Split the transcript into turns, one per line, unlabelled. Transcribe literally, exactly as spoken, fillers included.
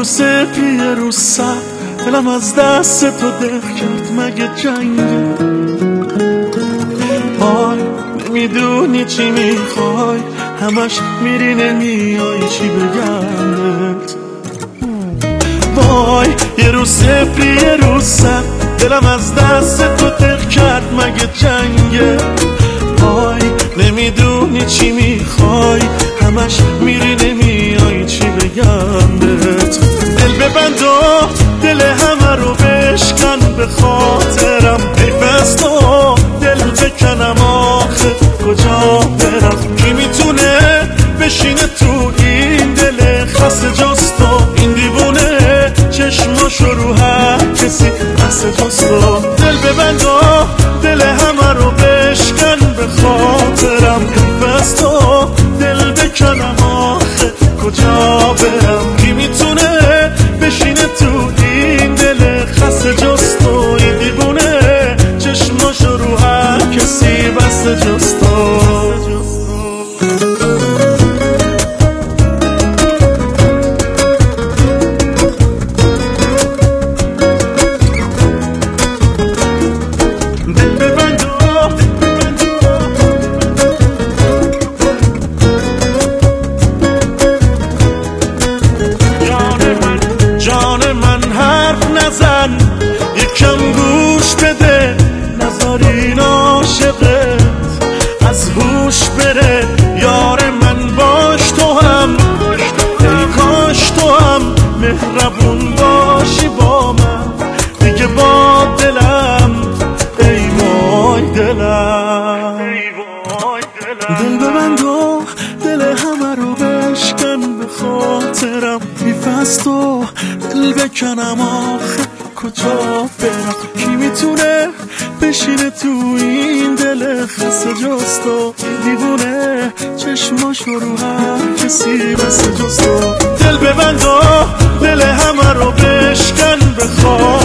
رو سپی یه رو سر، دلم از دست تو دق کرد مگه جنگه. وای نمیدونی چی میخوای، همش میری نمیای چی بگمت. وای یه رو سپی یه رو سر، دلم از دست تو دق کرد مگه جنگه. وای نمیدونی چی میخوای، همش میری نمیای چی بگم بهت. دل ببند و دل همه رو بشکن به خاطرم، پیوست و دل بکنم آخه کجا برم. کی میتونه بشینه تو این دل خسته جست و این دیوونه چشماشو رو هر کسی بسته جست و. دل ببند و دل همه رو بشکن به خاطرم، پیوست و دل بکنم آخه کجا برم. کی میتونه بشینه تو این دل خسته جست و این دیوونه چشماشو رو هر کسی بسته جست و. یکم گوش بده نذارین عاشقت از هوش بره. یار من باش تو هم، ای کاش تو هم مهربون باشی با من دیگه با دلم. ای وای دلم، دل ببند و دل همه رو بشکن به خاطرم، میفست و دل بکنم آخه کجا برم. کی میتونه بشینه تو این دل خسته جست و این دیوونه چشماشو رو هر کسی بسته جست و. دل ببند و دل همه رو بشکن به خاطرم،